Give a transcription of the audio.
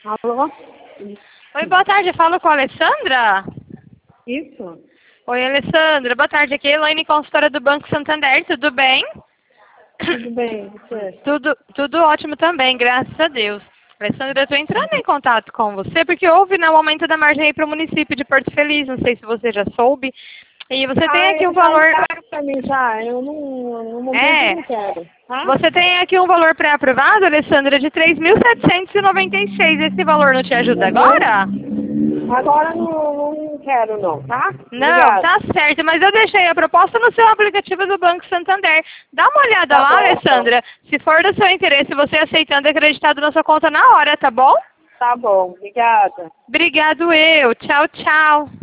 Alô? Oi, boa tarde. Eu falo com a Alessandra? Isso? Oi, Alessandra. Boa tarde. Aqui é a Elaine, consultora do Banco Santander. Tudo bem? Tudo bem, você? Tudo ótimo também, graças a Deus. Alessandra, eu estou entrando em contato com você porque houve um aumento da margem aí para o município de Porto Feliz. Não sei se você já soube. E você tem aqui um valor... Pra mim já, eu não, no momento não quero, tá? Você tem aqui um valor pré-aprovado, Alessandra, de 3.796. Esse valor não te ajuda agora? Agora não quero não, tá? Não, Obrigada. tá certo, mas eu deixei a proposta no seu aplicativo do Banco Santander. Dá uma olhada Tá lá, bom, Alessandra. Se for do seu interesse, você aceitando acreditado na sua conta na hora, tá bom? Tá bom, obrigada. Obrigado eu. Tchau, tchau.